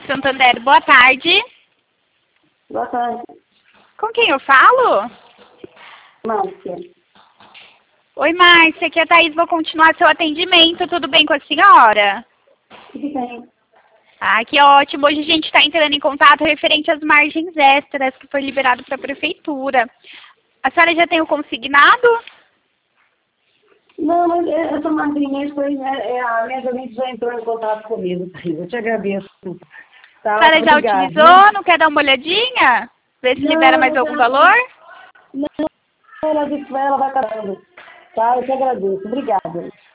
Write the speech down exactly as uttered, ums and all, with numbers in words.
Santander. Boa tarde. Boa tarde. Com quem eu falo? Márcia. Oi, Márcia. Aqui é a Thaís. Vou continuar seu atendimento. Tudo bem com a senhora? Tudo bem. Ah, que ótimo. Hoje a gente está entrando em contato referente às margens extras que foi liberado para a prefeitura. A senhora já tem o consignado? Não, mas essa madrinha foi, né, a minha gerente já entrou em contato comigo, Thaís. Eu te agradeço. Tá, A senhora já obrigada. utilizou? Não quer dar uma olhadinha? Ver se Não, libera mais algum não. valor? Não, ela disse que ela vai casando. Tá, eu te agradeço. Obrigada.